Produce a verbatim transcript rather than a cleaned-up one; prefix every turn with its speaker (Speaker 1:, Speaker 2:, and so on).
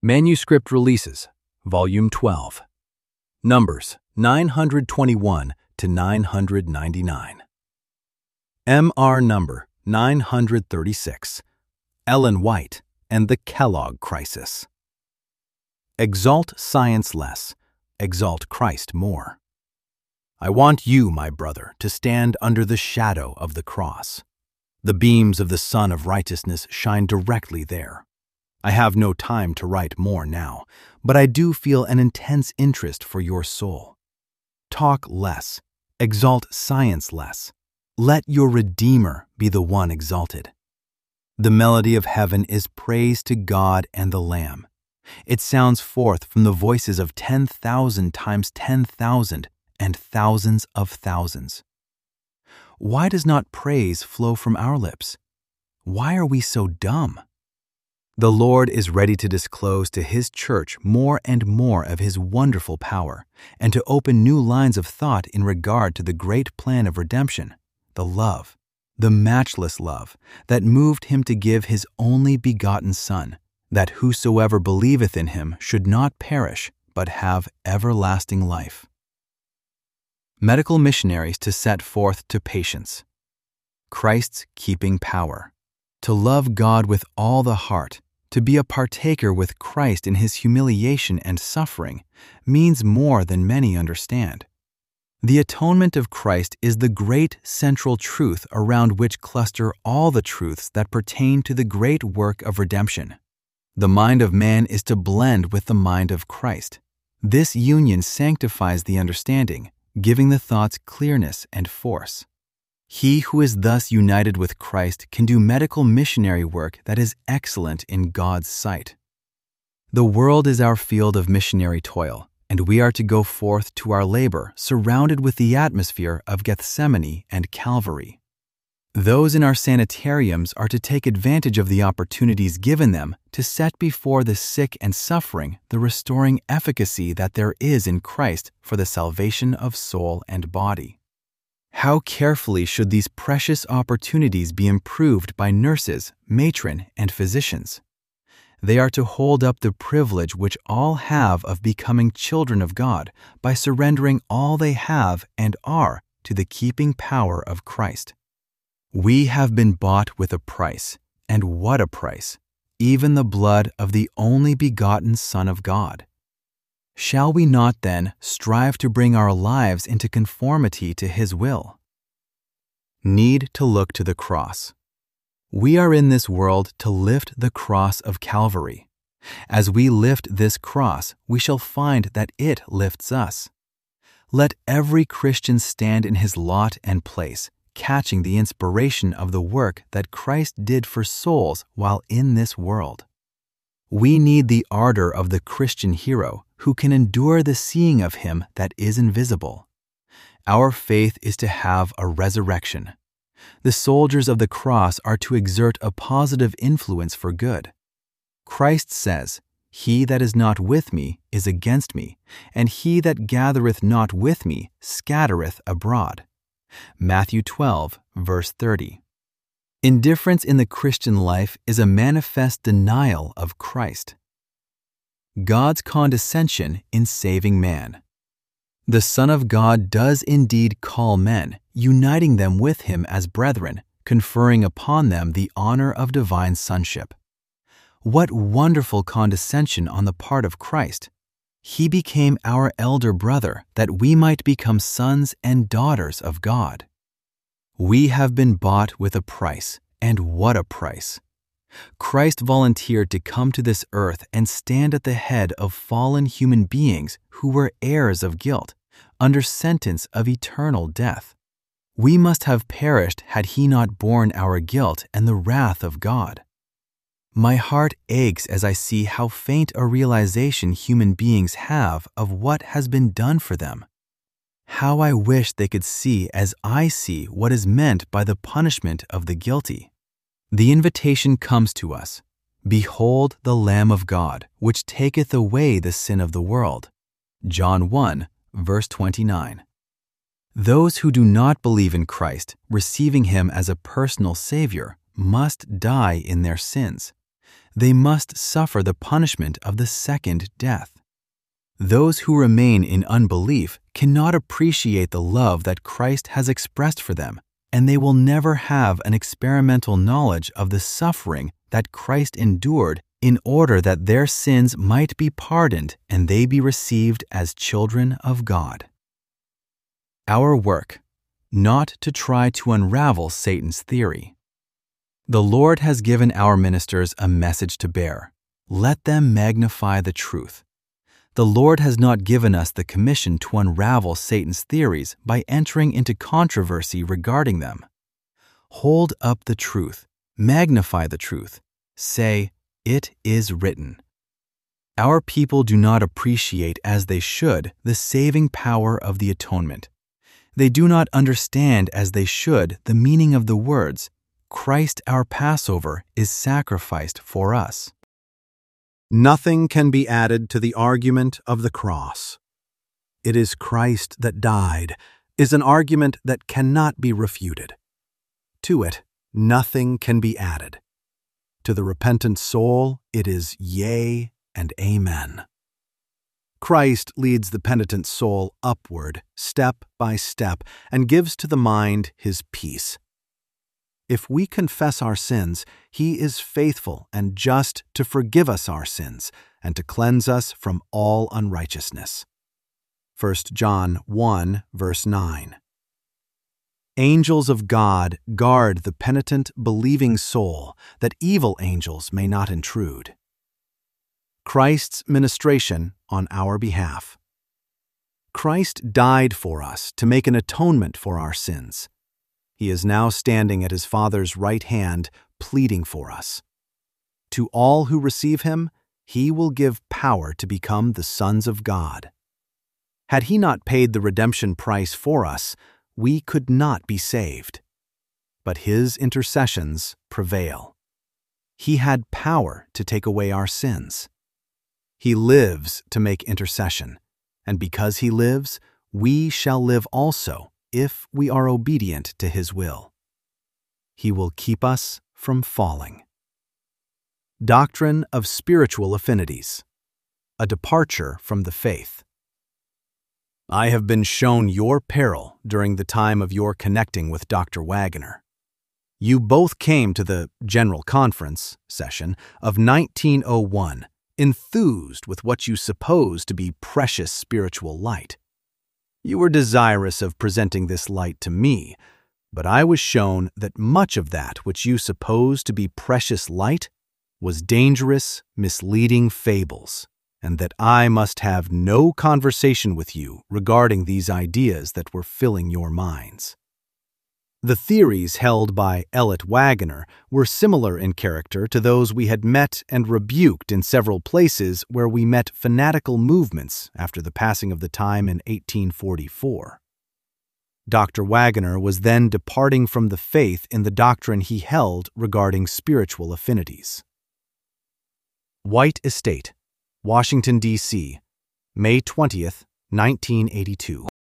Speaker 1: Manuscript Releases, Volume twelve. Numbers nine hundred twenty-one to nine hundred ninety-nine. M R number nine hundred thirty-six. Ellen White and the Kellogg Crisis. Exalt science less, exalt Christ more. I want you, my brother, to stand under the shadow of the cross. The beams of the Sun of Righteousness shine directly there. I have no time to write more now, but I do feel an intense interest for your soul. Talk less, exalt science less. Let your Redeemer be the one exalted. The melody of heaven is praise to God and the Lamb. It sounds forth from the voices of ten thousand times ten thousand and thousands of thousands. Why does not praise flow from our lips? Why are we so dumb? The Lord is ready to disclose to His church more and more of His wonderful power, and to open new lines of thought in regard to the great plan of redemption, the love, the matchless love, that moved Him to give His only begotten Son, that whosoever believeth in Him should not perish, but have everlasting life. Medical missionaries to set forth to patients. Christ's keeping power. To love God with all the heart, to be a partaker with Christ in His humiliation and suffering, means more than many understand. The atonement of Christ is the great central truth around which cluster all the truths that pertain to the great work of redemption. The mind of man is to blend with the mind of Christ. This union sanctifies the understanding, giving the thoughts clearness and force. He who is thus united with Christ can do medical missionary work that is excellent in God's sight. The world is our field of missionary toil, and we are to go forth to our labor surrounded with the atmosphere of Gethsemane and Calvary. Those in our sanitariums are to take advantage of the opportunities given them to set before the sick and suffering the restoring efficacy that there is in Christ for the salvation of soul and body. How carefully should these precious opportunities be improved by nurses, matron, and physicians? They are to hold up the privilege which all have of becoming children of God by surrendering all they have and are to the keeping power of Christ. We have been bought with a price, and what a price, even the blood of the only begotten Son of God. Shall we not, then, strive to bring our lives into conformity to His will? Need to look to the cross. We are in this world to lift the cross of Calvary. As we lift this cross, we shall find that it lifts us. Let every Christian stand in his lot and place, catching the inspiration of the work that Christ did for souls while in this world. We need the ardor of the Christian hero who can endure the seeing of Him that is invisible. Our faith is to have a resurrection. The soldiers of the cross are to exert a positive influence for good. Christ says, "He that is not with me is against me, and he that gathereth not with me scattereth abroad." Matthew twelve, verse thirty. Indifference in the Christian life is a manifest denial of Christ. God's condescension in saving man. The Son of God does indeed call men, uniting them with Him as brethren, conferring upon them the honor of divine sonship. What wonderful condescension on the part of Christ! He became our elder brother that we might become sons and daughters of God. We have been bought with a price, and what a price! Christ volunteered to come to this earth and stand at the head of fallen human beings who were heirs of guilt, under sentence of eternal death. We must have perished had He not borne our guilt and the wrath of God. My heart aches as I see how faint a realization human beings have of what has been done for them. How I wish they could see as I see what is meant by the punishment of the guilty. The invitation comes to us, "Behold the Lamb of God, which taketh away the sin of the world." John one, verse twenty-nine. Those who do not believe in Christ, receiving Him as a personal Savior, must die in their sins. they must suffer the punishment of the second death. Those who remain in unbelief cannot appreciate the love that Christ has expressed for them, and they will never have an experimental knowledge of the suffering that Christ endured in order that their sins might be pardoned and they be received as children of God. Our work, not to try to unravel Satan's theory. The Lord has given our ministers a message to bear. Let them magnify the truth. The Lord has not given us the commission to unravel Satan's theories by entering into controversy regarding them. Hold up the truth, magnify the truth, say, "It is written." Our people do not appreciate as they should the saving power of the atonement. They do not understand as they should the meaning of the words, "Christ our Passover is sacrificed for us."
Speaker 2: Nothing can be added to the argument of the cross. "It is Christ that died," is an argument that cannot be refuted. To it, nothing can be added. To the repentant soul, it is yea and amen. Christ leads the penitent soul upward, step by step, and gives to the mind his peace. If we confess our sins, he is faithful and just to forgive us our sins and to cleanse us from all unrighteousness. First John one, verse nine. Angels of God guard the penitent, believing soul, that evil angels may not intrude. Christ's ministration on our behalf. Christ died for us to make an atonement for our sins. He is now standing at his Father's right hand, pleading for us. To all who receive him, he will give power to become the sons of God. Had he not paid the redemption price for us, we could not be saved. But his intercessions prevail. He had power to take away our sins. He lives to make intercession, and because he lives, we shall live also if we are obedient to his will. He will keep us from falling. Doctrine of spiritual affinities. A departure from the faith. I have been shown your peril during the time of your connecting with Doctor Waggoner. You both came to the General Conference session of nineteen oh one, enthused with what you suppose to be precious spiritual light. You were desirous of presenting this light to me, but I was shown that much of that which you suppose to be precious light was dangerous, misleading fables, and that I must have no conversation with you regarding these ideas that were filling your minds. The theories held by Elliot Waggoner were similar in character to those we had met and rebuked in several places where we met fanatical movements after the passing of the time in eighteen forty-four. Doctor Waggoner was then departing from the faith in the doctrine he held regarding spiritual affinities. White Estate, Washington, D C, May twentieth, nineteen eighty-two.